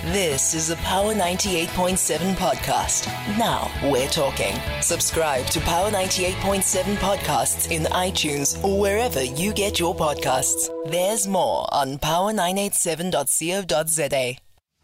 This is a Power 98.7 podcast. Now we're talking. Subscribe to Power 98.7 podcasts in iTunes or wherever you get your podcasts. There's more on power987.co.za.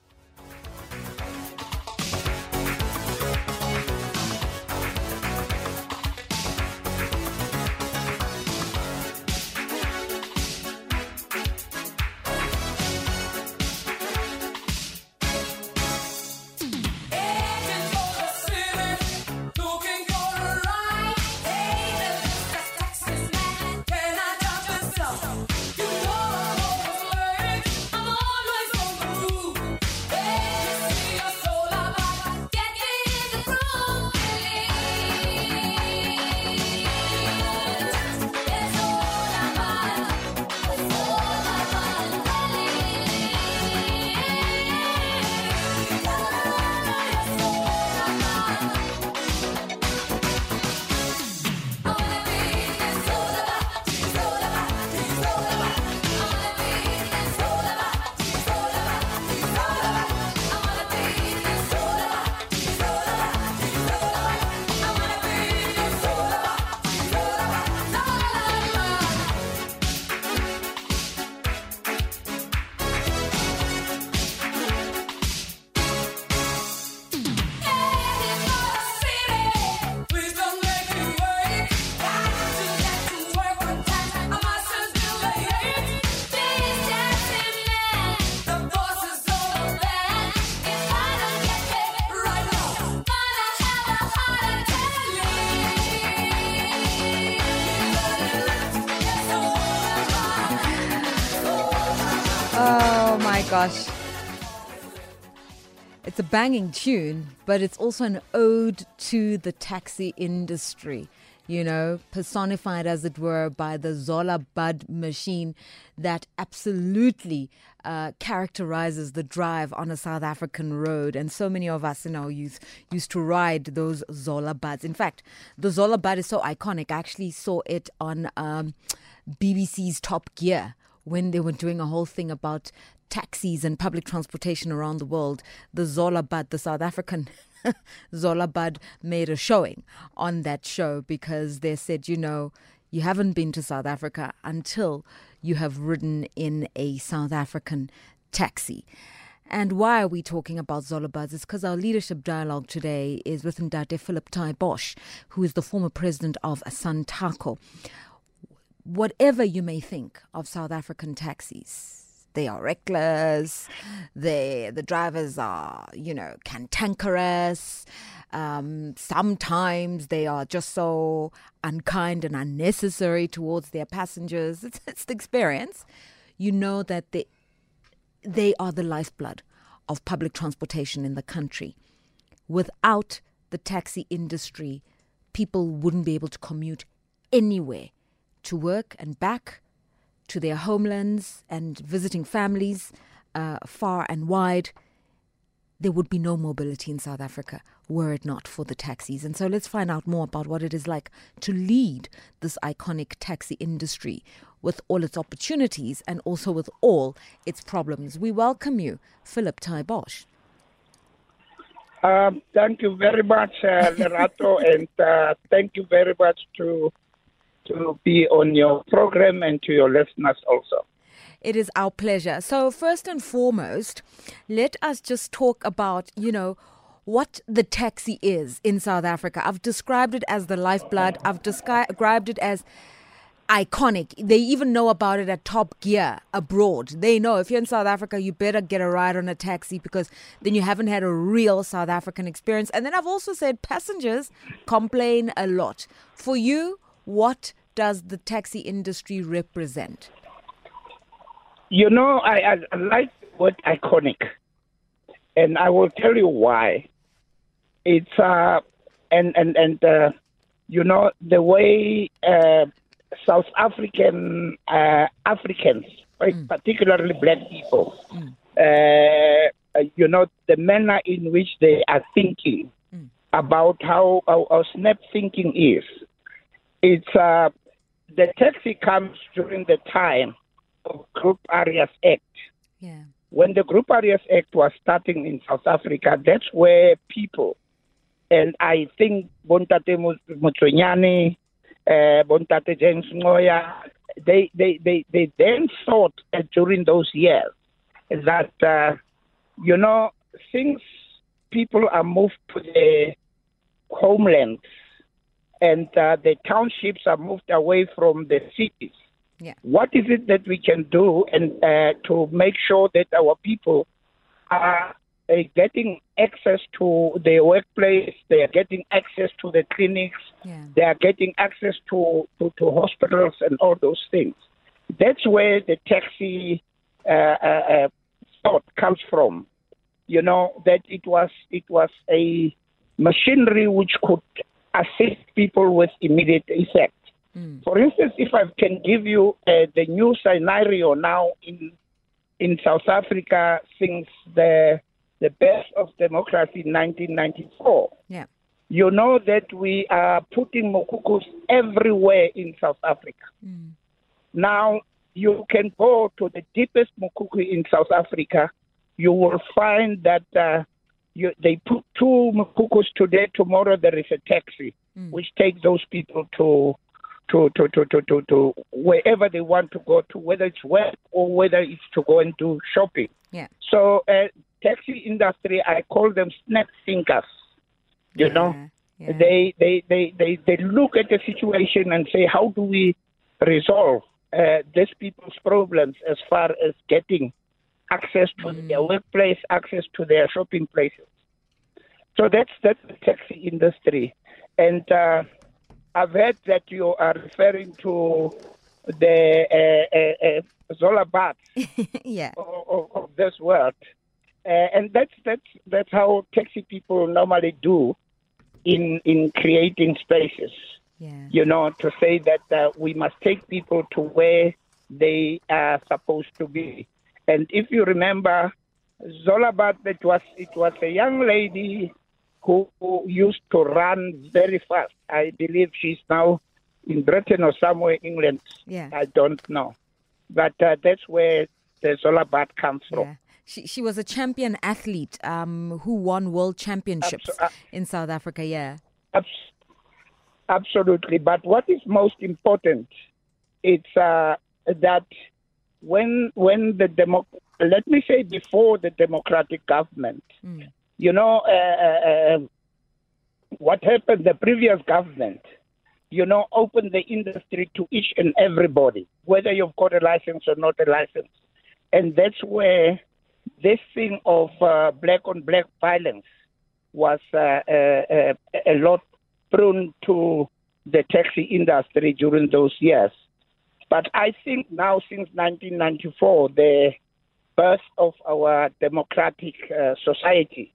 Oh my gosh. It's a banging tune, but it's also an ode to the taxi industry, you know, personified as it were by the Zola Bud machine that absolutely characterizes the drive on a South African road. And so many of us in our youth used to ride those Zola Buds. In fact, the Zola Bud is so iconic. I actually saw it on BBC's Top Gear, when they were doing a whole thing about taxis and public transportation around the world. The Zola Bud, the South African Zola Bud, made a showing on that show because they said, you know, you haven't been to South Africa until you have ridden in a South African taxi. And why are we talking about Zola Buds? It's because our leadership dialogue today is with Ndate Philip Tai Bosch, who is the former president of Santaco. Whatever you may think of South African taxis, they are reckless, the drivers are, you know, cantankerous, sometimes they are just so unkind and unnecessary towards their passengers. It's the experience. You know that they are the lifeblood of public transportation in the country. Without the taxi industry, people wouldn't be able to commute anywhere, to work and back, to their homelands and visiting families far and wide. There would be no mobility in South Africa were it not for the taxis. And so let's find out more about what it is like to lead this iconic taxi industry with all its opportunities and also with all its problems. We welcome you, Philip Tai Bosch. Thank you very much, Lerato, and thank you very much to be on your program and to your listeners also. It is our pleasure. So first and foremost, let us just talk about, you know, what the taxi is in South Africa. I've described it as the lifeblood. I've described it as iconic. They even know about it at Top Gear abroad. They know if you're in South Africa, you better get a ride on a taxi because then you haven't had a real South African experience. And then I've also said passengers complain a lot. For you, what does the taxi industry represent? You know, I like the word iconic, and I will tell you why. It's you know, the way South Africans, particularly black people, you know, the manner in which they are thinking about how snap thinking is. It's the taxi comes during the time of Group Areas Act. Yeah. when the Group Areas Act was starting in South Africa, that's where people, and I think Bontate Motswenyane, Bontate James Ngoya, they then thought during those years that, since people are moved to the homelands and the townships are moved away from the cities, what is it that we can do and to make sure that our people are getting access to the workplace, they are getting access to the clinics, they are getting access to hospitals and all those things. That's where the taxi thought comes from. That it was a machinery which could assist people with immediate effect. For instance, if I can give you the new scenario now in South Africa since the birth of democracy in 1994, you know that we are putting mokukus everywhere in South Africa. Now, you can go to the deepest mokuku in South Africa, you will find that they put 2 mokukus today, tomorrow there is a taxi which takes those people to wherever they want to go to, whether it's work or whether it's to go and do shopping. So taxi industry, I call them snap thinkers. They look at the situation and say, how do we resolve these people's problems as far as getting access to their workplace, access to their shopping places. So that's the taxi industry. And I've heard that you are referring to the Zola bats of this world. And that's how taxi people normally do in creating spaces. To say that we must take people to where they are supposed to be. And if you remember, Zolabat, it was a young lady who used to run very fast. I believe she's now in Britain or somewhere in England. I don't know. But that's where the Zolabat comes from. She was a champion athlete who won world championships in South Africa, Absolutely. But what is most important, it's that when let me say before the democratic government, what happened, the previous government, opened the industry to each and everybody, whether you've got a license or not a license. And that's where this thing of black-on-black violence was a lot prone to the taxi industry during those years. But I think now, since 1994, the birth of our democratic society,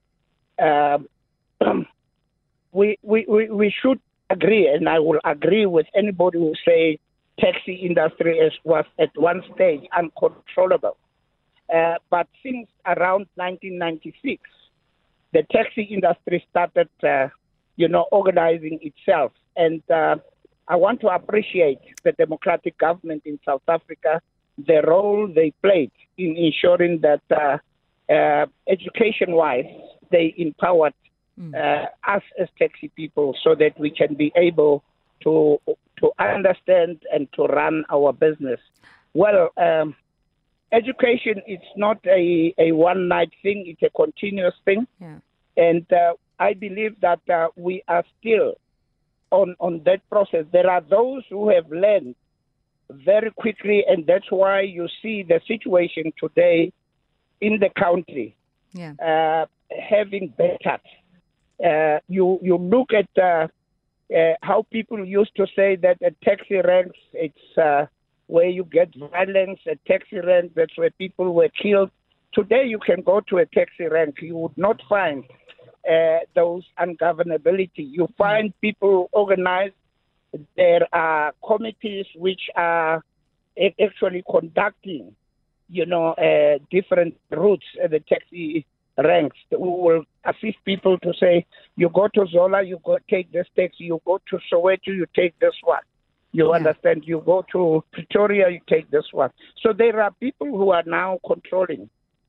we should agree, and I will agree with anybody who say taxi industry was at one stage uncontrollable. But since around 1996, the taxi industry started, organizing itself. And I want to appreciate the democratic government in South Africa, the role they played in ensuring that education-wise, they empowered us as taxi people so that we can be able to understand and to run our business. Well, education is not a one-night thing. It's a continuous thing. And I believe that we are still on that process. There are those who have learned very quickly, and that's why you see the situation today in the country having bettered. You look at how people used to say that at taxi ranks, it's where you get violence. At taxi rank, that's where people were killed. Today, you can go to a taxi rank. You would not find those ungovernability. You find people organized. There are committees which are actually conducting, different routes at the taxi ranks who will assist people to say, you go to Zola, you go take this taxi. You go to Soweto, you take this one. You understand? You go to Pretoria, you take this one. So there are people who are now controlling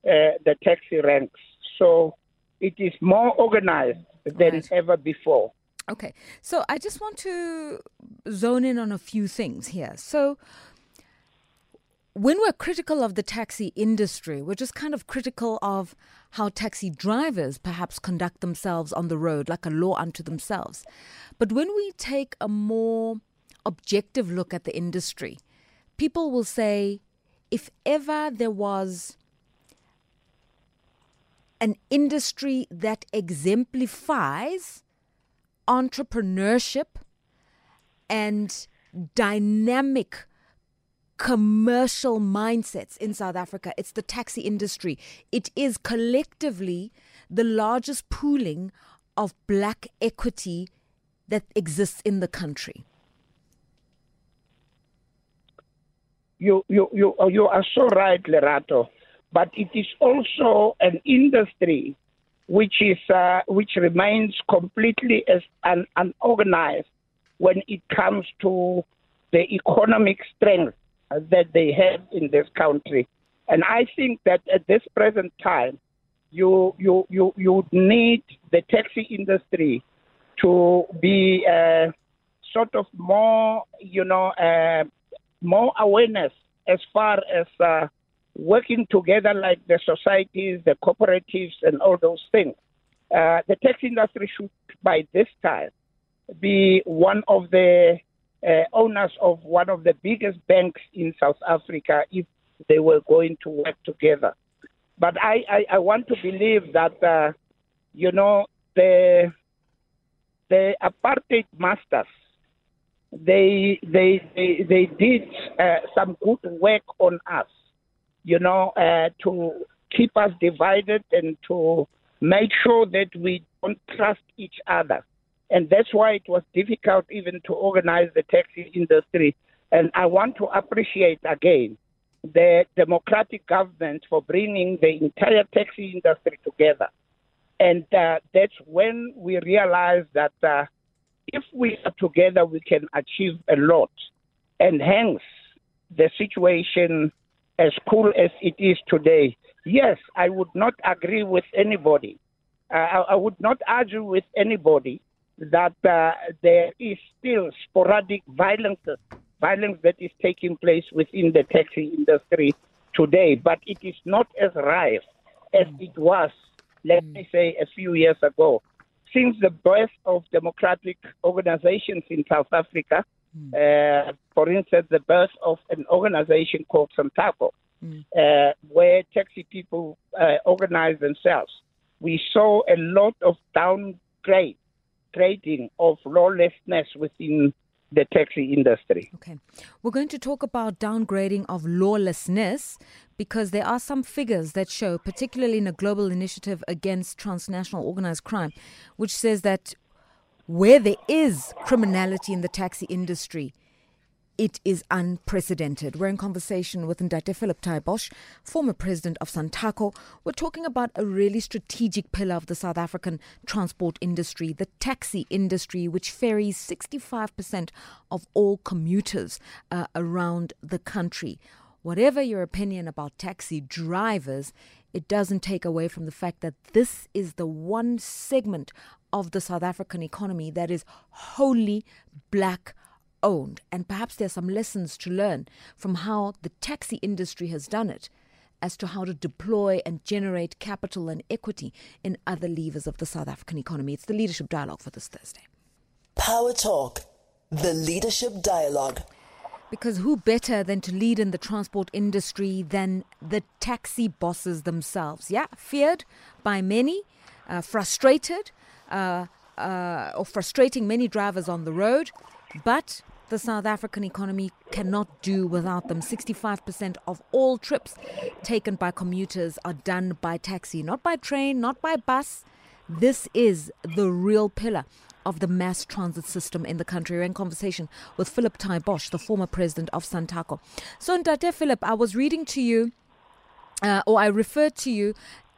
the taxi ranks. So it is more organized than ever before. Okay, so I just want to zone in on a few things here. So when we're critical of the taxi industry, we're just kind of critical of how taxi drivers perhaps conduct themselves on the road, like a law unto themselves. But when we take a more objective look at the industry, people will say, if ever there was an industry that exemplifies entrepreneurship and dynamic commercial mindsets in South Africa, it's the taxi industry. It is collectively the largest pooling of black equity that exists in the country. You are so right, Lerato. But it is also an industry which remains completely unorganized when it comes to the economic strength that they have in this country. And I think that at this present time, you need the taxi industry to be sort of more, more awareness as far as working together like the societies, the cooperatives, and all those things. The taxi industry should, by this time, be one of the owners of one of the biggest banks in South Africa if they were going to work together. But I want to believe that, the apartheid masters, they did some good work on us, to keep us divided and to make sure that we don't trust each other. And that's why it was difficult even to organize the taxi industry. And I want to appreciate again the democratic government for bringing the entire taxi industry together. And that's when we realized that if we are together, we can achieve a lot. And hence, the situation as cool as it is today. Yes, I would not agree with anybody. I would not argue with anybody that there is still sporadic violence that is taking place within the taxi industry today, but it is not as rife as it was, let me say, a few years ago. Since the birth of democratic organizations in South Africa, for instance, the birth of an organization called Santaco, where taxi people organize themselves, we saw a lot of downgrading of lawlessness within the taxi industry. Okay. We're going to talk about downgrading of lawlessness because there are some figures that show, particularly in a global initiative against transnational organized crime, which says that where there is criminality in the taxi industry, it is unprecedented. We're in conversation with Ndate Philip Taibosh, former president of Santaco. We're talking about a really strategic pillar of the South African transport industry, the taxi industry, which ferries 65% of all commuters around the country. Whatever your opinion about taxi drivers, it doesn't take away from the fact that this is the one segment of the South African economy that is wholly black owned. And perhaps there's some lessons to learn from how the taxi industry has done it as to how to deploy and generate capital and equity in other levers of the South African economy. It's the Leadership Dialogue for this Thursday. Power Talk, the Leadership Dialogue. Because who better than to lead in the transport industry than the taxi bosses themselves? Yeah, feared by many, frustrated, or frustrating many drivers on the road, but the South African economy cannot do without them. 65% of all trips taken by commuters are done by taxi, not by train, not by bus. This is the real pillar of the mass transit system in the country. We're in conversation with Philip Taibosh, the former president of Santaco. So, Ndate Philip, I was reading to you, or I referred to you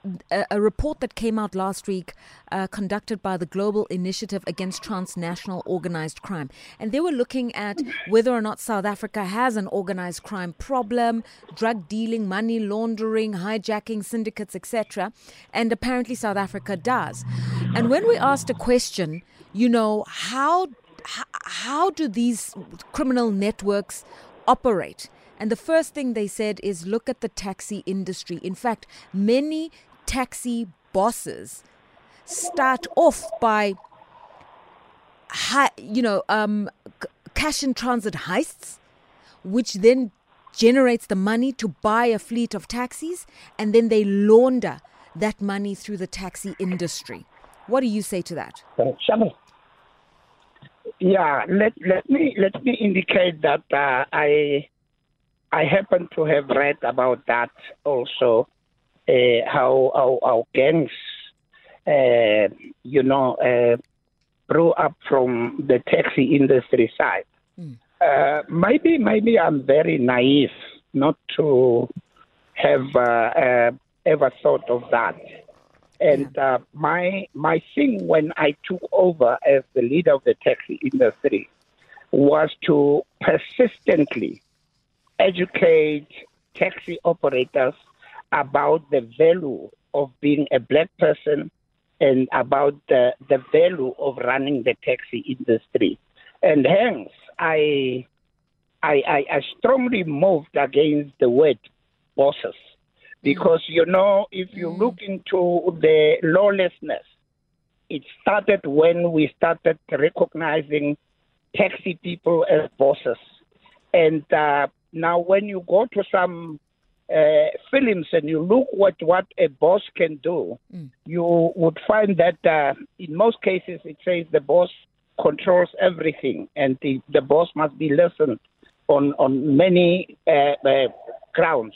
a report that came out last week conducted by the Global Initiative Against Transnational Organized Crime. And they were looking at whether or not South Africa has an organized crime problem, drug dealing, money laundering, hijacking, syndicates, etc. And apparently South Africa does. And when we asked a question, how do these criminal networks operate? And the first thing they said is look at the taxi industry. In fact, many taxi bosses start off by, cash in transit heists, which then generates the money to buy a fleet of taxis, and then they launder that money through the taxi industry. What do you say to that? Yeah, let me indicate that I happen to have read about that also, how gangs, grew up from the taxi industry side. Maybe I'm very naive not to have ever thought of that. And my thing when I took over as the leader of the taxi industry was to persistently educate taxi operators about the value of being a black person and about the value of running the taxi industry. And hence, I strongly moved against the word bosses. Because, if you look into the lawlessness, it started when we started recognizing taxi people as bosses. And now when you go to some films and you look what a boss can do, you would find that in most cases it says the boss controls everything and the boss must be listened on many grounds,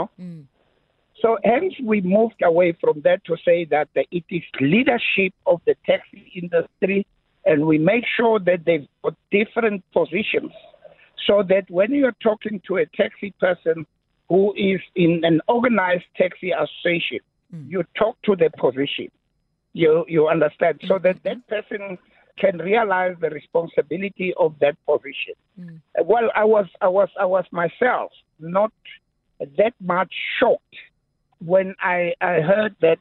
So hence we moved away from that to say that it is leadership of the taxi industry, and we make sure that they've got different positions so that when you're talking to a taxi person who is in an organized taxi association, you talk to the position. You understand? So that person can realize the responsibility of that position. Well, I was myself not that much shocked when I heard that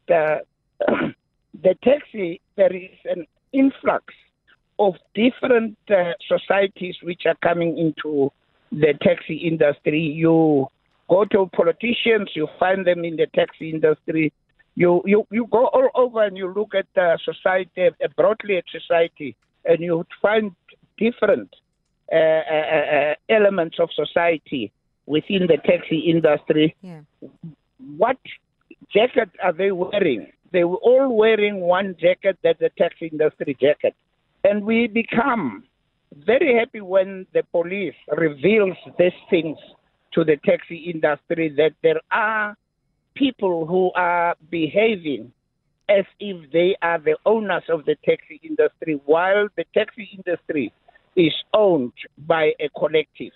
the taxi, there is an influx of different societies which are coming into the taxi industry. You go to politicians, you find them in the taxi industry. You go all over and you look at society, broadly at society, and you find different elements of society within the taxi industry. Yeah. What jacket are they wearing? They were all wearing one jacket, that's the taxi industry jacket. And we become very happy when the police reveals these things to the taxi industry, that there are people who are behaving as if they are the owners of the taxi industry, while the taxi industry is owned by a collective.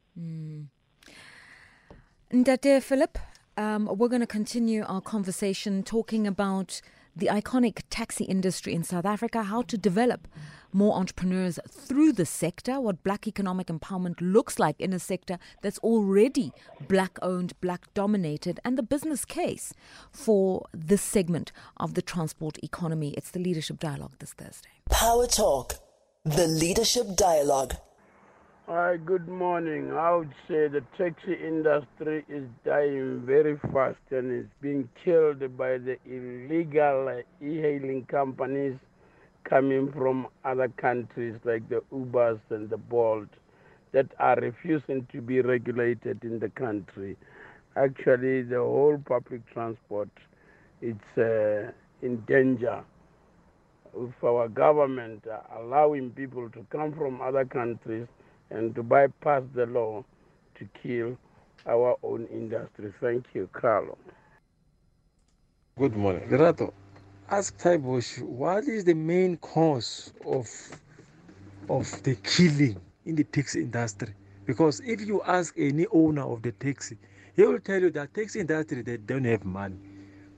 Ndate Philip, we're going to continue our conversation talking about the iconic taxi industry in South Africa, how to develop more entrepreneurs through the sector, what black economic empowerment looks like in a sector that's already black-owned, black-dominated, and the business case for this segment of the transport economy. It's the Leadership Dialogue this Thursday. Power Talk, the Leadership Dialogue. Hi, good morning. I would say the taxi industry is dying very fast and is being killed by the illegal e-hailing companies coming from other countries like the Ubers and the Bolt that are refusing to be regulated in the country. Actually, the whole public transport is in danger with our government allowing people to come from other countries and to bypass the law to kill our own industry. Thank you, Carlo. Good morning. Lerato, ask Taibosh, what is the main cause of the killing in the taxi industry? Because if you ask any owner of the taxi, he will tell you that taxi industry, they don't have money.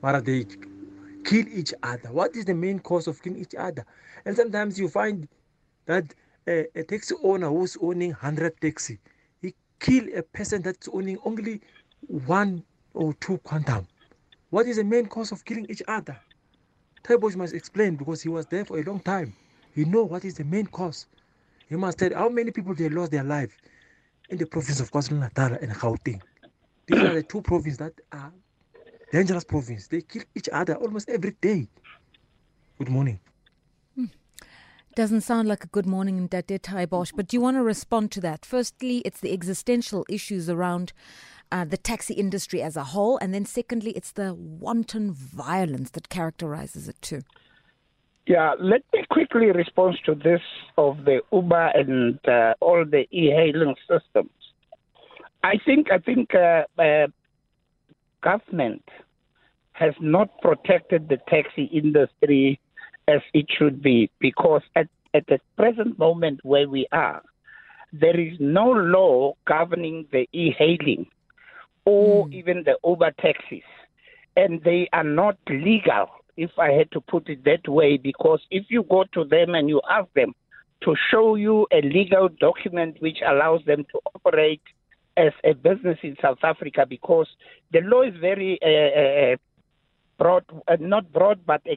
Mara, they kill each other. What is the main cause of killing each other? And sometimes you find that a taxi owner who's owning 100 taxi, he kill a person that's owning only 1 or 2 quantum. What is the main cause of killing each other? Taibosh must explain, because he was there for a long time. He knows what is the main cause. He must tell how many people they lost their life in the province of KwaZulu-Natal and Gauteng. These are the 2 provinces that are dangerous provinces. They kill each other almost every day. Good morning. Doesn't sound like a good morning, Ntate Taibosh, but do you want to respond to that? Firstly, it's the existential issues around the taxi industry as a whole, and then secondly, it's the wanton violence that characterizes it too. Yeah, let me quickly respond to this of the Uber and all the e-hailing systems. I think government has not protected the taxi industry as it should be, because at the present moment where we are, there is no law governing the e-hailing or even the Uber taxis, and they are not legal, if I had to put it that way, because if you go to them and you ask them to show you a legal document which allows them to operate as a business in South Africa, because the law is very broad, not broad, but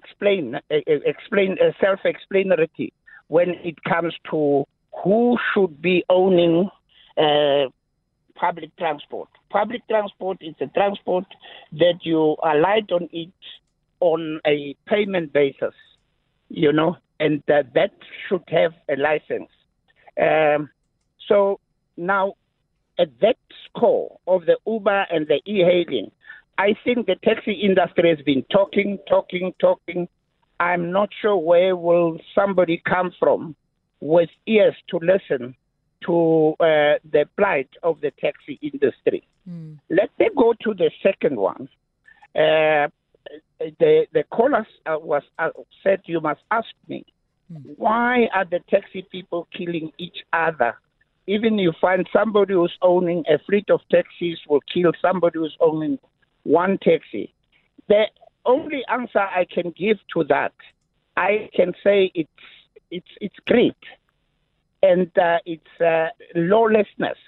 self-explanatory when it comes to who should be owning public transport. Public transport is a transport that you alight on it on a payment basis, and that should have a license. So now, at that score of the Uber and the e-hailing, I think the taxi industry has been talking. I'm not sure where will somebody come from with ears to listen to the plight of the taxi industry. Let me go to the second one. The caller said, you must ask me, why are the taxi people killing each other? Even you find somebody who's owning a fleet of taxis will kill somebody who's owning one taxi. The only answer I can give to that, I can say it's greed, and it's lawlessness.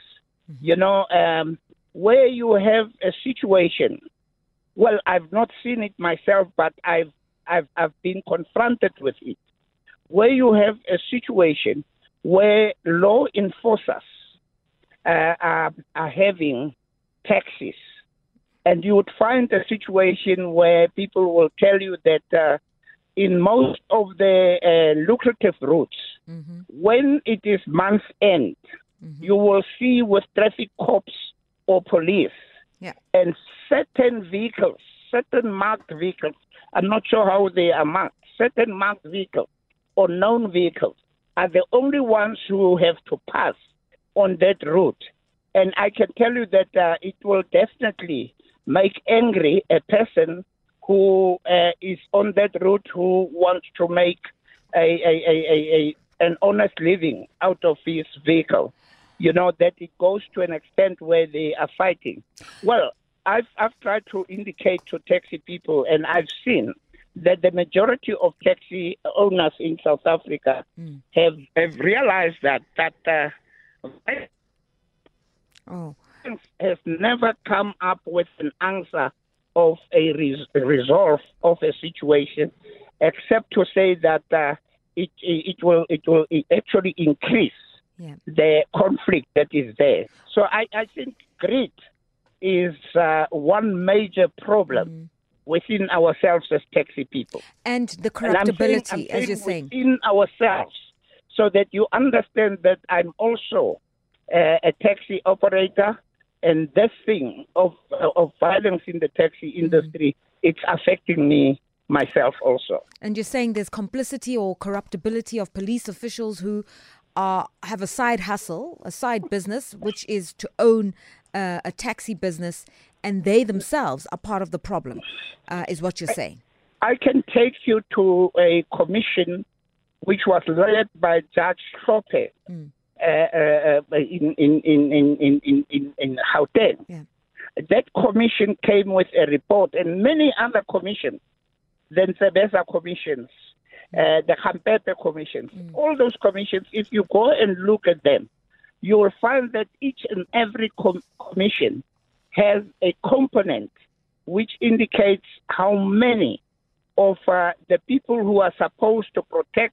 Where you have a situation. Well, I've not seen it myself, but I've been confronted with it. Where you have a situation where law enforcers are having taxis, and you would find a situation where people will tell you that in most of the lucrative routes, when it is month end, you will see with traffic cops or police and certain vehicles, certain marked vehicles, I'm not sure how they are marked, certain marked vehicles or known vehicles are the only ones who have to pass on that route. And I can tell you that it will definitely make angry a person who is on that route, who wants to make an honest living out of his vehicle. That it goes to an extent where they are fighting. Well, I've tried to indicate to taxi people, and I've seen that the majority of taxi owners in South Africa have realized that has never come up with an answer of a resolve of a situation, except to say that it will actually increase the conflict that is there. So I think greed is one major problem within ourselves as taxi people. And the corruptibility, as you're saying. Within ourselves, so that you understand that I'm also a taxi operator, and this thing of violence in the taxi industry, it's affecting me myself also. And you're saying there's complicity or corruptibility of police officials who have a side hustle, a side business, which is to own a taxi business, and they themselves are part of the problem, is what you're saying. I can take you to a commission which was led by Judge Hlophe in Gauteng. Yeah. That commission came with a report, and many other commissions, the Nsebeza commissions, the Hampepe commissions, all those commissions, if you go and look at them, you will find that each and every commission has a component which indicates how many of the people who are supposed to protect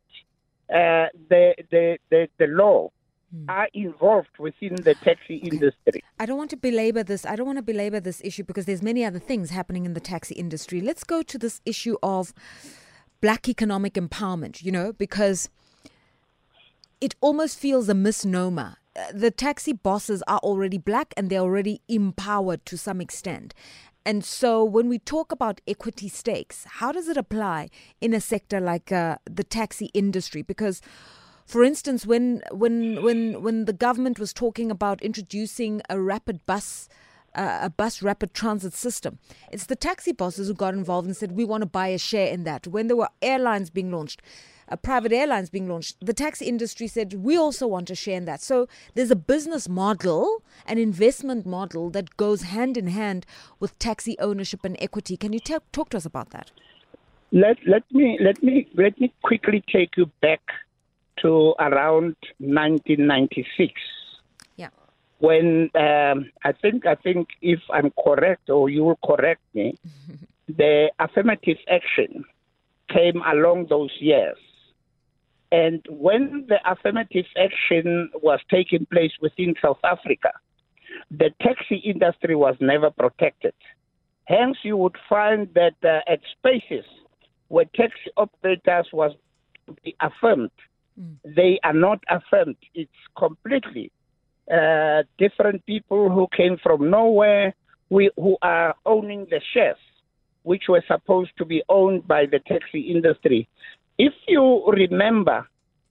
the law are involved within the taxi industry. I don't want to belabor this. I don't want to belabor this issue because there's many other things happening in the taxi industry. Let's go to this issue of black economic empowerment, because it almost feels a misnomer. The taxi bosses are already black and they're already empowered to some extent. And so when we talk about equity stakes, how does it apply in a sector like the taxi industry? Because, for instance, when the government was talking about introducing a bus rapid transit system, it's the taxi bosses who got involved and said, we want to buy a share in that. When there were airlines being launched, private airlines being launched, the taxi industry said, we also want a share in that. So there's a business model, an investment model that goes hand in hand with taxi ownership and equity. Can you talk to us about that? Let me quickly take you back to around 1996. Yeah. When I think if I'm correct or you will correct me, the affirmative action came along those years. And when the affirmative action was taking place within South Africa, the taxi industry was never protected. Hence, you would find that at spaces where taxi operators was to be affirmed, they are not affirmed. It's completely different people who came from nowhere who are owning the shares, which were supposed to be owned by the taxi industry. If you remember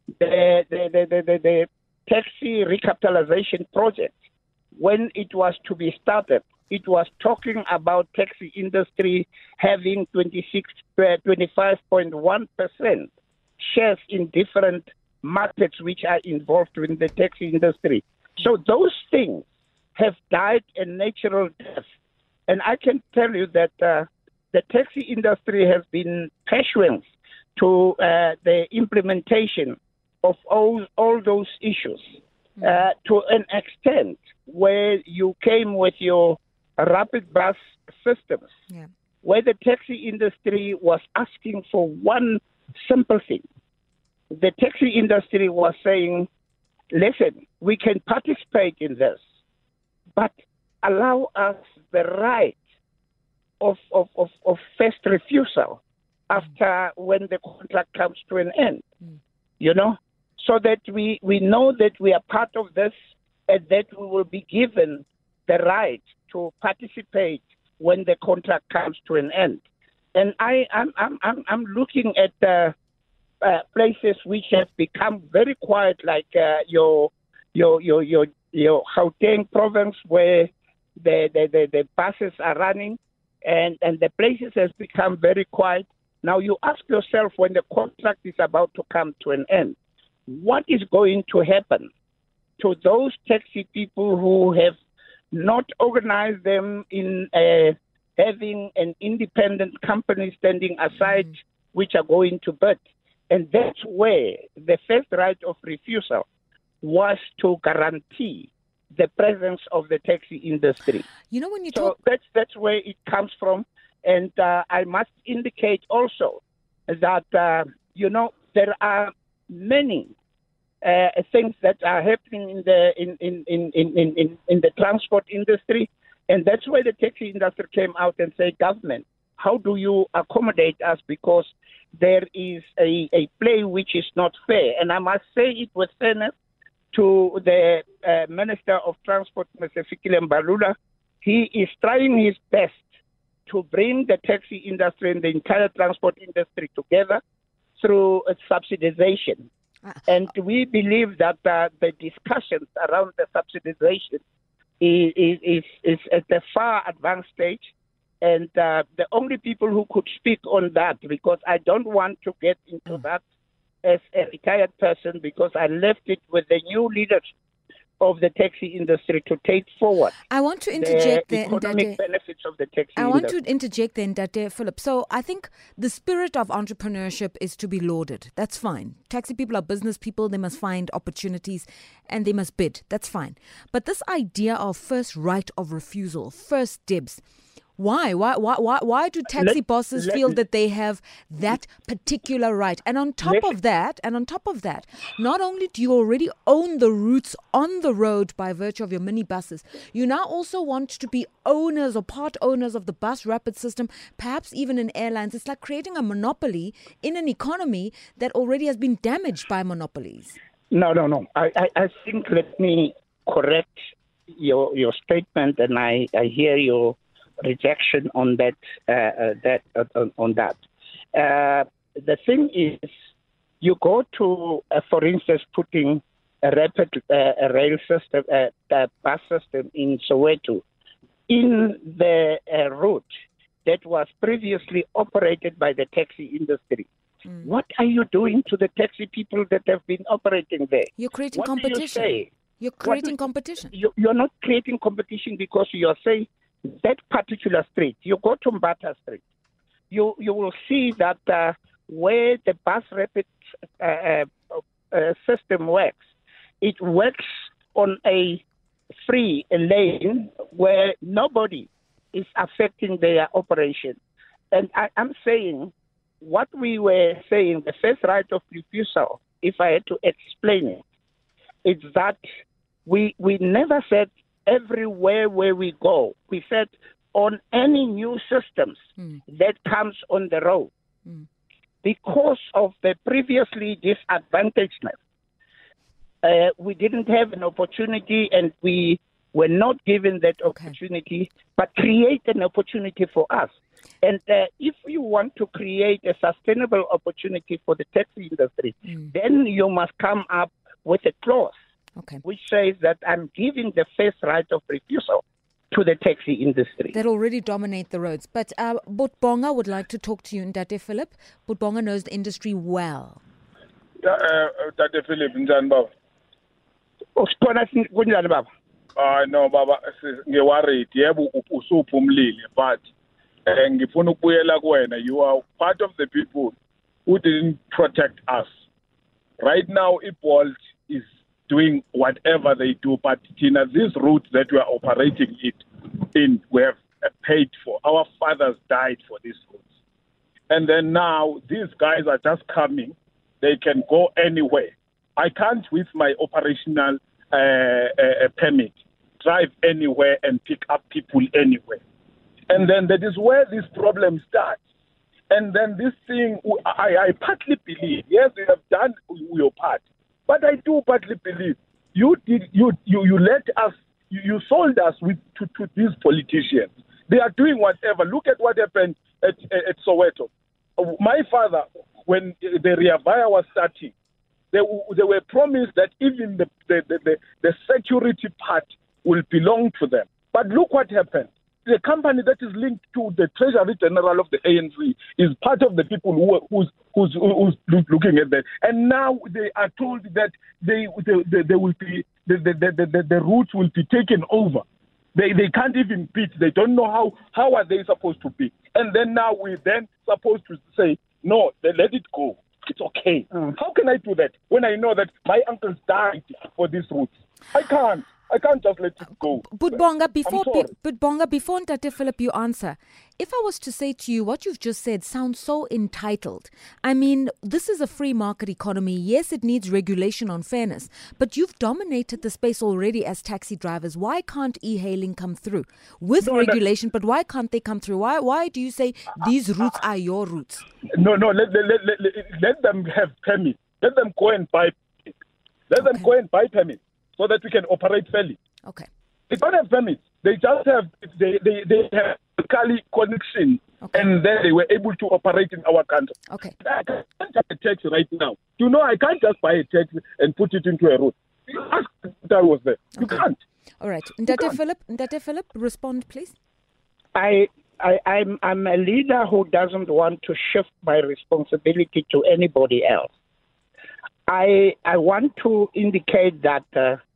the taxi recapitalization project, when it was to be started, it was talking about taxi industry having 25.1% shares in different markets which are involved in the taxi industry. So those things have died a natural death. And I can tell you that the taxi industry has been pursuant to the implementation of all those issues to an extent where you came with your rapid bus systems, where the taxi industry was asking for one simple thing. The taxi industry was saying, listen, we can participate in this, but allow us the right of first refusal after when the contract comes to an end, so that we know that we are part of this and that we will be given the right to participate when the contract comes to an end. And I'm looking at places which have become very quiet, like your Gauteng province, where the buses are running, and the places has become very quiet. Now you ask yourself, when the contract is about to come to an end, what is going to happen to those taxi people who have not organized them in having an independent company standing aside, which are going to bid? And that's where the first right of refusal was to guarantee the presence of the taxi industry. When you talk, that's where it comes from. And I must indicate also that there are many things that are happening in the transport industry, and that's why the taxi industry came out and said, government, how do you accommodate us, because there is a play which is not fair. And I must say it with fairness to the Minister of Transport, Mr. Fikile Mbalula. He is trying his best to bring the taxi industry and the entire transport industry together through subsidization. And we believe that the discussions around the subsidization is at a far advanced stage. And the only people who could speak on that, because I don't want to get into that as a retired person, because I left it with the new leadership of the taxi industry to take forward I want to interject the there, economic Ndate. benefits of the taxi I want industry. to interject there, Ndate Philip. So I think the spirit of entrepreneurship is to be lauded. That's fine. Taxi people are business people. They must find opportunities and they must bid. That's fine. But this idea of first right of refusal, first dibs, why do taxi bosses feel that they have that particular right? And on top of that, not only do you already own the routes on the road by virtue of your minibuses, you now also want to be owners or part owners of the bus rapid system, perhaps even in airlines. It's like creating a monopoly in an economy that already has been damaged by monopolies. No. I think, let me correct your statement, and I hear your rejection on that. The thing is, you go to, for instance, putting a rapid rail system, a bus system in Soweto, in the route that was previously operated by the taxi industry. What are you doing to the taxi people that have been operating there? You're creating What competition. do you say? You're creating competition. You're not creating competition because you're saying that particular street. You go to Mbata Street, you will see that where the bus rapid system works, it works on a free lane where nobody is affecting their operation. And I'm saying what we were saying, the first right of refusal, if I had to explain it, it's that we never said everywhere where we go. We said on any new systems that comes on the road, because of the previously disadvantagedness, we didn't have an opportunity, and we were not given that opportunity, but create an opportunity for us. And if you want to create a sustainable opportunity for the taxi industry, then you must come up with a clause which says that I'm giving the first right of refusal to the taxi industry. That already dominate the roads. But Butbonga would like to talk to you, Ndate Philip. Butbonga knows the industry well. Ndate Philip, njani baba? Kunjani baba? No baba, ngiworried. Yebo usuphumlile, but ngifuna ukubuyela kuwena. You are part of the people who didn't protect us. Right now, Bolt is doing whatever they do, but these routes that we are operating in, we have paid for. Our fathers died for these routes. And then now these guys are just coming. They can go anywhere. I can't, with my operational permit, drive anywhere and pick up people anywhere. And then that is where this problem starts. And then this thing, I partly believe, yes, you have done your part. But I do partly believe you let us, you sold us to these politicians. They are doing whatever. Look at what happened at Soweto. My father, when the Ria Vaya was starting, they were promised that even the security part will belong to them. But look what happened. The company that is linked to the Treasury General of the ANC is part of the people who's looking at that. And now they are told that they will be the routes will be taken over. They can't even bid. They don't know how are they supposed to bid. And then now we're then supposed to say, no, let it go. It's okay. How can I do that when I know that my uncles died for these routes? I can't just let it go. Butbonga, before Ndate Philip you answer, if I was to say to you what you've just said sounds so entitled. I mean, this is a free market economy. Yes, it needs regulation on fairness, but you've dominated the space already as taxi drivers. Why can't e-hailing come through with regulation? But why can't they come through? Why do you say these routes are your routes? No, let them have permits. Let them go and buy permits. Let them go and buy permits, so that we can operate fairly. Okay. They don't have permits. They just have they have Kali connection, and then they were able to operate in our country. Okay. I can't just a taxi right now. You know, I can't just buy a taxi and put it into a road. Ask that was there. You can't. All right. Ndate Philip, respond, please. I'm a leader who doesn't want to shift my responsibility to anybody else. I want to indicate that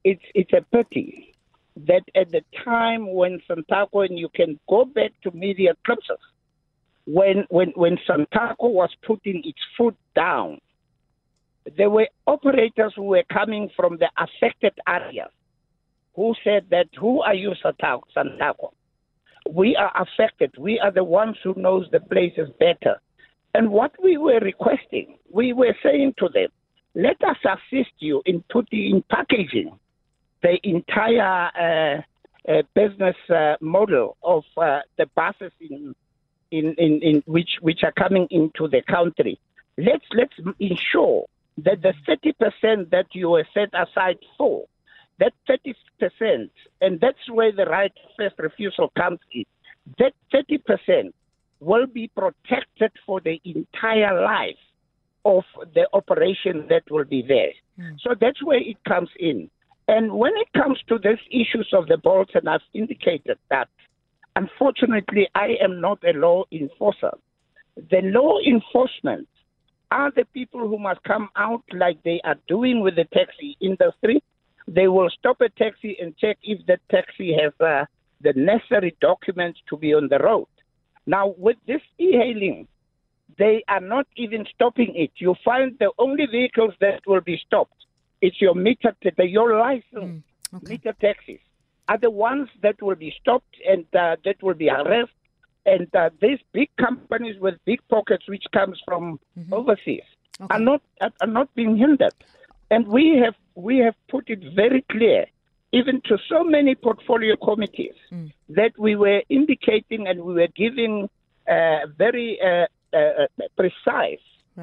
it's a pity that at the time when Santaco, and you can go back to media clips, when Santaco was putting its foot down, there were operators who were coming from the affected areas who said that, who are you, Santaco? We are affected. We are the ones who knows the places better. And what we were requesting, we were saying to them, let us assist you in packaging the entire business model of the buses in which are coming into the country. Let's ensure that the 30% that you were set aside for, that 30%, and that's where the right of first refusal comes in, that 30% will be protected for the entire life of the operation that will be there. So that's where it comes in. And when it comes to these issues of the bolts, and I've indicated that, unfortunately, I am not a law enforcer. The law enforcement are the people who must come out like they are doing with the taxi industry. They will stop a taxi and check if the taxi has the necessary documents to be on the road. Now, with this e-hailing, they are not even stopping it. You find the only vehicles that will be stopped, it's your your license meter taxis are the ones that will be stopped and that will be arrested. And these big companies with big pockets, which comes from overseas, are not being hindered. And we have put it very clear, even to so many portfolio committees, that we were indicating and we were giving very precise,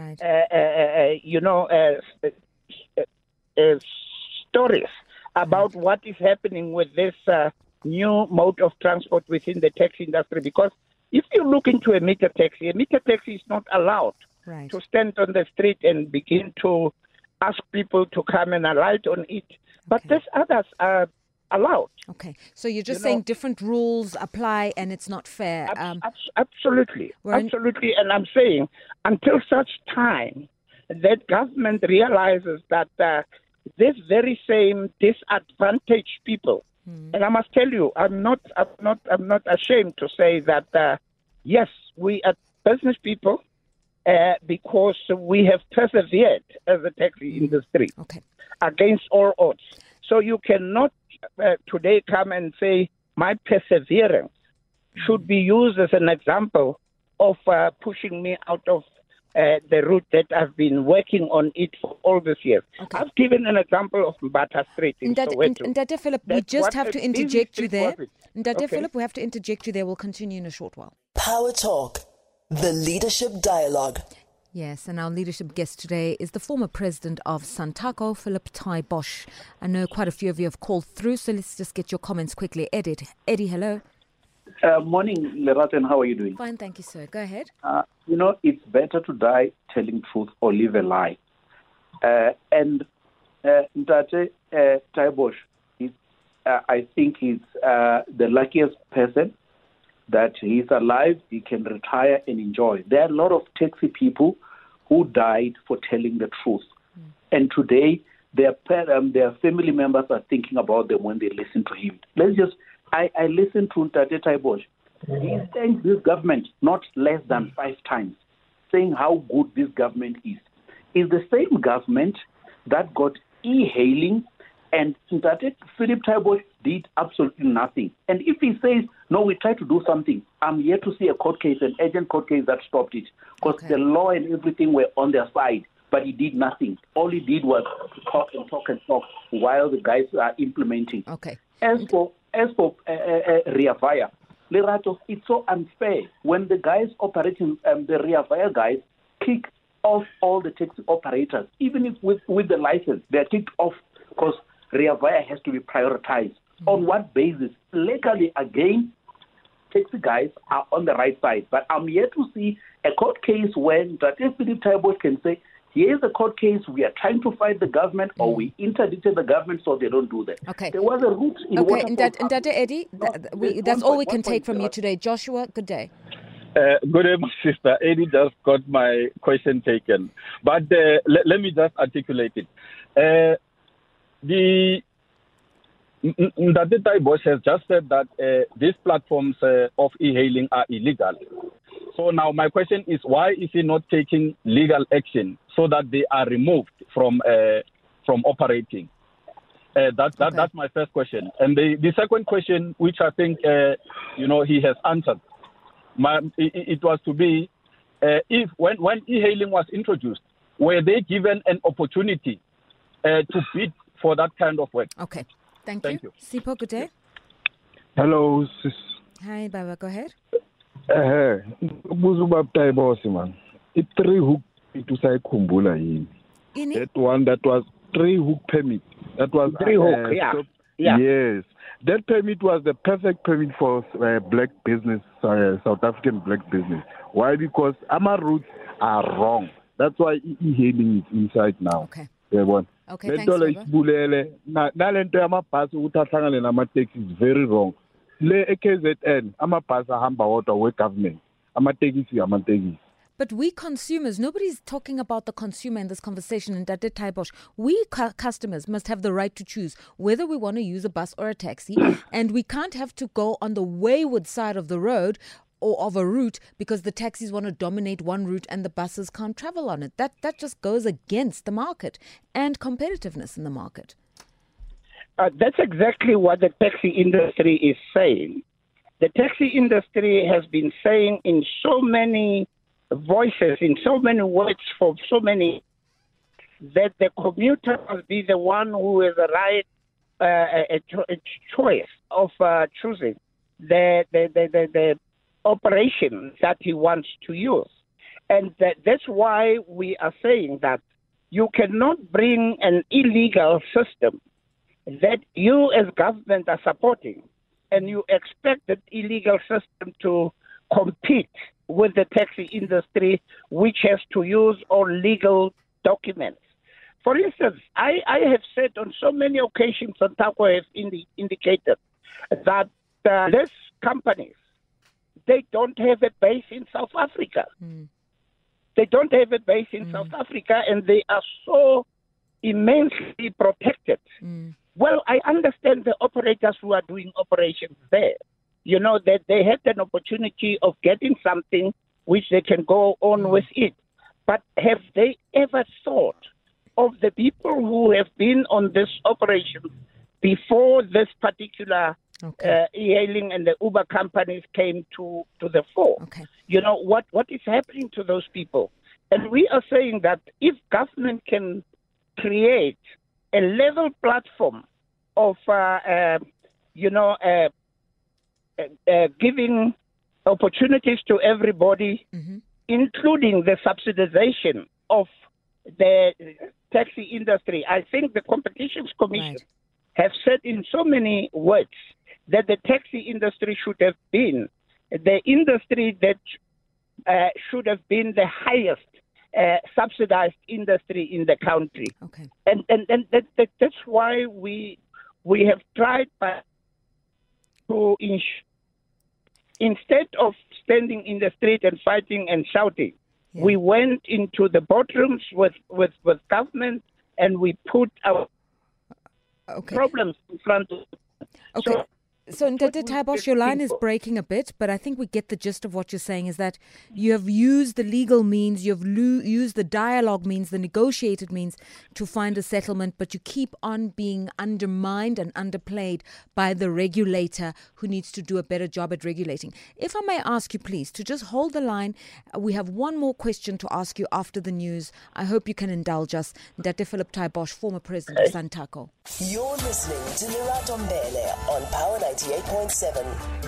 stories about what is happening with this new mode of transport within the taxi industry. Because if you look into a meter taxi is not allowed to stand on the street and begin to ask people to come and alight on it. But these others are allowed. Okay. So you're just saying different rules apply and it's not fair. Absolutely. Absolutely. And I'm saying until such time that government realizes that this very same disadvantaged people, and I must tell you, I'm not ashamed to say that yes, we are business people because we have persevered as a taxi industry against all odds. So you cannot today come and say my perseverance should be used as an example of pushing me out of the route that I've been working on it for all these years. I've given an example of Mbata Street in Soweto. Ndate Philip, we just have to interject you there. Ndate Philip, we have to interject you there. We'll continue in a short while. Power Talk, the leadership dialogue. Yes, and our leadership guest today is the former president of Santaco, Philip Tai Bosch. I know quite a few of you have called through, so let's just get your comments quickly. Eddie, hello. Morning, Lerato, how are you doing? Fine, thank you, sir. Go ahead. It's better to die telling truth or live a lie. And Ndate Tai Bosch, I think he's the luckiest person that he's alive, he can retire and enjoy. There are a lot of taxi people who died for telling the truth. And today, their family members are thinking about them when they listen to him. I listened to Ndate Tai Bosch. He thanked this government not less than 5 times, saying how good this government is. It's the same government that got e-hailing, and Ndate Philip Tai Bosch did absolutely nothing. And if he says, no, we tried to do something, I'm yet to see a court case, an urgent court case that stopped it, because the law and everything were on their side, but he did nothing. All he did was talk while the guys are implementing. As for Rea Vaya, Lerato, it's so unfair when the guys operating the Rea Vaya guys kick off all the taxi operators, even if with the license, they're kicked off because Rea Vaya has to be prioritized. On what basis? Legally, again, taxi guys are on the right side. But I'm yet to see a court case when Ndate Philip Tai Bosch can say, here's a court case, we are trying to fight the government or we interdicted the government so they don't do that. There was a route in Ndate Eddie, that's all we can take from you today. Joshua, good day. Good day, my sister. Eddie just got my question taken. But let me just articulate it. The Ndate Taibosh has just said that these platforms of e-hailing are illegal. So now my question is, why is he not taking legal action so that they are removed from operating? That's my first question. And the second question, which I think he has answered, it was to be if when e-hailing was introduced, were they given an opportunity to bid for that kind of work? Okay, thank you. Sipho, good day. Hello, sis. Hi, Baba, go ahead. Man. It 3-hook to say Kumbula in. That one that was 3-hook permit. That was 3-hook, yeah. Yes. That permit was the perfect permit for black business, South African black business. Why? Because our routes are wrong. That's why e-hailing is inside now. Okay. Okay, thanks, Baba. Is very wrong. Le KZN, amapasa hamba water with government. But we consumers, nobody's talking about the consumer in this conversation. And Ndate Taibosh, we customers must have the right to choose whether we want to use a bus or a taxi. And we can't have to go on the wayward side of the road or of a route because the taxis want to dominate one route and the buses can't travel on it. That just goes against the market and competitiveness in the market. That's exactly what the taxi industry is saying. The taxi industry has been saying in so many voices, in so many words, for so many, that the commuter must be the one who has the right a choice of choosing the operation that he wants to use. And that's why we are saying that you cannot bring an illegal system that you as government are supporting, and you expect that illegal system to compete with the taxi industry, which has to use all legal documents. For instance, I have said on so many occasions, and Taco has indicated that these companies, they don't have a base in South Africa. They don't have a base in South Africa, and they are so immensely protected. Well, I understand the operators who are doing operations there. That they had an opportunity of getting something which they can go on with it. But have they ever thought of the people who have been on this operation before this particular e-hailing and the Uber companies came to the fore? Okay. What is happening to those people? And we are saying that if government can create a level platform of, giving opportunities to everybody, including the subsidization of the taxi industry. I think the Competitions Commission have said in so many words that the taxi industry should have been the industry that should have been the highest subsidized industry in the country. Okay. And that's why we have tried to instead of standing in the street and fighting and shouting, we went into the boardrooms with government and we put our problems in front of them. Okay. So Ndate Taibosh, your line is breaking a bit, but I think we get the gist of what you're saying is that you have used the legal means, you have used the dialogue means, the negotiated means to find a settlement, but you keep on being undermined and underplayed by the regulator who needs to do a better job at regulating. If I may ask you, please, to just hold the line. We have one more question to ask you after the news. I hope you can indulge us. Ndate Philip Taibosh, former president of Santaco. You're listening to Lerato Mbele on Power 98.7.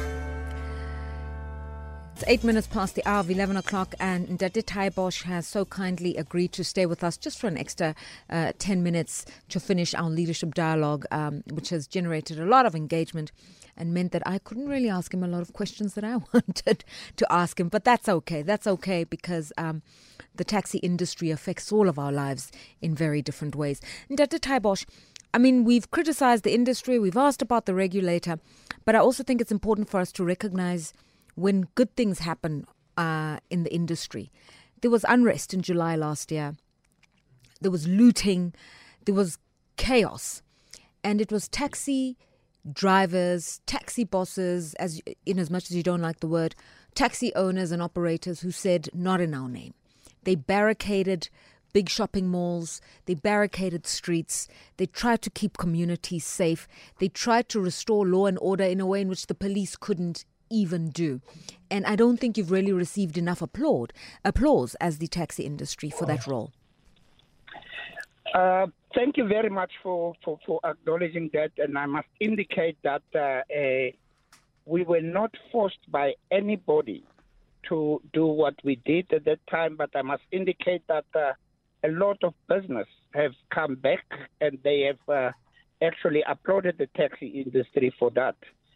It's 8 minutes past the hour of 11 o'clock, and Ndate Taibosh has so kindly agreed to stay with us just for an extra 10 minutes to finish our leadership dialogue, which has generated a lot of engagement and meant that I couldn't really ask him a lot of questions that I wanted to ask him. But that's okay. That's okay because the taxi industry affects all of our lives in very different ways. Ndate Taibosh, I mean, we've criticized the industry, we've asked about the regulator, but I also think it's important for us to recognize when good things happen in the industry. There was unrest in July last year. There was looting. There was chaos. And it was taxi drivers, taxi bosses, in as much as you don't like the word, taxi owners and operators who said, not in our name. They barricaded big shopping malls, they barricaded streets, they tried to keep communities safe, they tried to restore law and order in a way in which the police couldn't even do. And I don't think you've really received enough applause as the taxi industry for that role. Thank you very much for acknowledging that, and I must indicate that we were not forced by anybody to do what we did at that time, but I must indicate that a lot of business have come back, and they have actually applauded the taxi industry for that.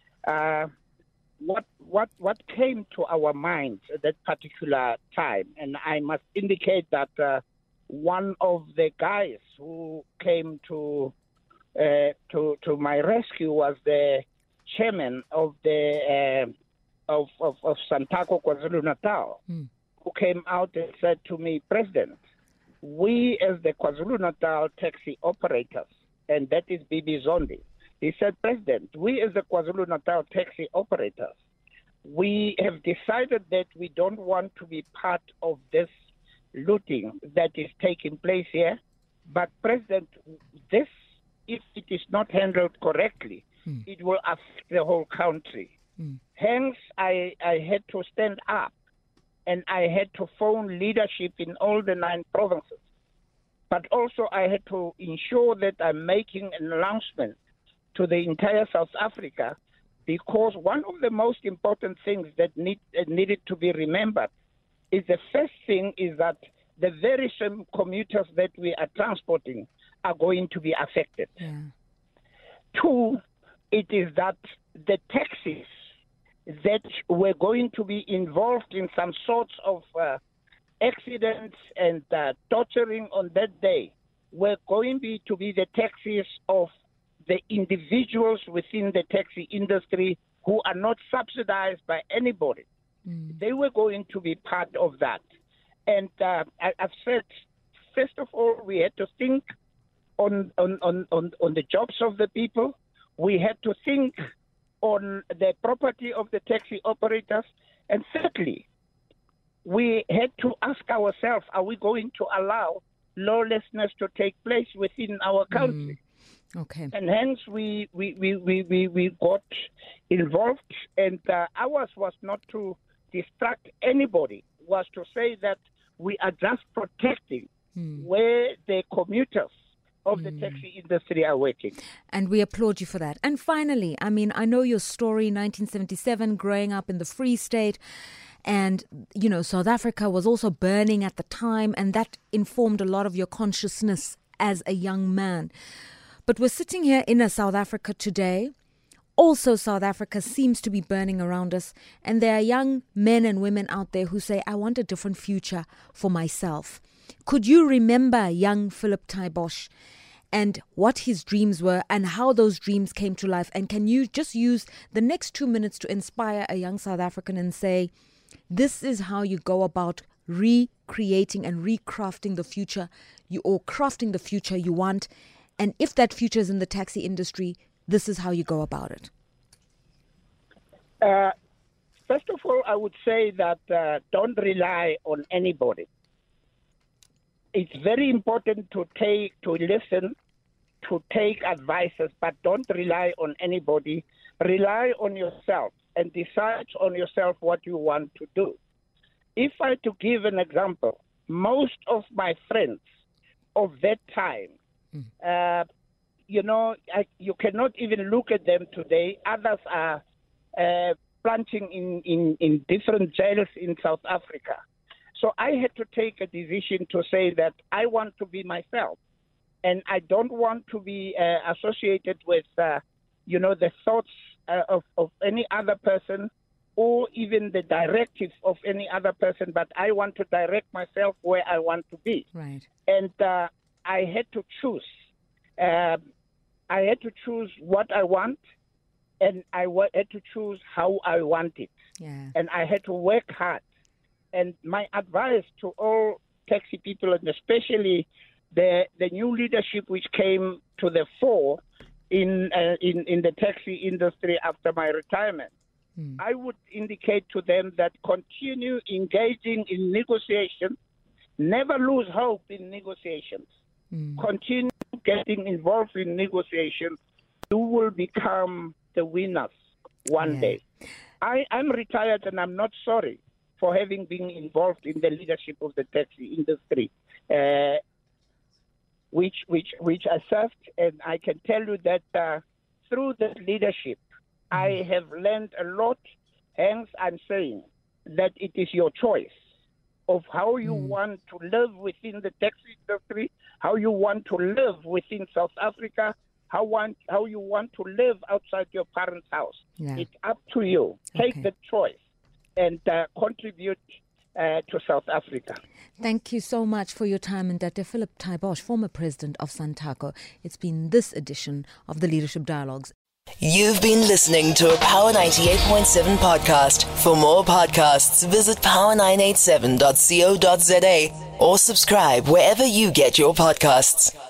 What came to our minds at that particular time, and I must indicate that one of the guys who came to my rescue was the chairman of the of Santaco KwaZulu-Natal, who came out and said to me, President, we as the KwaZulu-Natal taxi operators, and that is Bibi Zondi, he said, President, we as the KwaZulu-Natal taxi operators, we have decided that we don't want to be part of this looting that is taking place here. But, President, this, if it is not handled correctly, it will affect the whole country. Hence, I had to stand up and I had to phone leadership in all the 9 provinces. But also I had to ensure that I'm making an announcement to the entire South Africa, because one of the most important things that needed to be remembered is the first thing is that the very same commuters that we are transporting are going to be affected. Yeah. 2, it is that the taxis that were going to be involved in some sorts of accidents and torturing on that day were going to be the taxis of the individuals within the taxi industry who are not subsidized by anybody. They were going to be part of that. And I've said, first of all, we had to think on the jobs of the people. We had to think on the property of the taxi operators. And thirdly, we had to ask ourselves, are we going to allow lawlessness to take place within our country? Okay. And hence we got involved, and ours was not to distract anybody, was to say that we are just protecting where the commuters of the taxi industry are working. And we applaud you for that. And finally, I mean, I know your story, 1977, growing up in the Free State. And, you know, South Africa was also burning at the time, and that informed a lot of your consciousness as a young man. But we're sitting here in a South Africa today. Also, South Africa seems to be burning around us. And there are young men and women out there who say, I want a different future for myself. Could you remember young Philip Taibosh and what his dreams were and how those dreams came to life? And can you just use the next 2 minutes to inspire a young South African and say, this is how you go about recreating and recrafting the future or crafting the future you want. And if that future is in the taxi industry, this is how you go about it. First of all, I would say that don't rely on anybody. It's very important to listen, to take advices, but don't rely on anybody. Rely on yourself and decide on yourself what you want to do. If I had to give an example, most of my friends of that time, you cannot even look at them today. Others are plunging in different jails in South Africa. So I had to take a decision to say that I want to be myself, and I don't want to be associated with, the thoughts of any other person or even the directives of any other person, but I want to direct myself where I want to be. Right. And I had to choose. I had to choose what I want, and I had to choose how I want it. Yeah. And I had to work hard. And my advice to all taxi people, and especially the new leadership which came to the fore, in the taxi industry after my retirement, I would indicate to them that continue engaging in negotiations, never lose hope in negotiations, continue getting involved in negotiations. You will become the winners one day. I'm retired and I'm not sorry for having been involved in the leadership of the taxi industry, which I served, and I can tell you that through that leadership, I have learned a lot. Hence, I'm saying that it is your choice of how you want to live within the taxi industry, how you want to live within South Africa, how you want to live outside your parents' house. It's up to you. Take the choice and contribute to South Africa. Thank you so much for your time, Ndate Philip Taibosh, former president of Santaco. It's been this edition of the Leadership Dialogues. You've been listening to a Power 98.7 podcast. For more podcasts, visit power987.co.za or subscribe wherever you get your podcasts.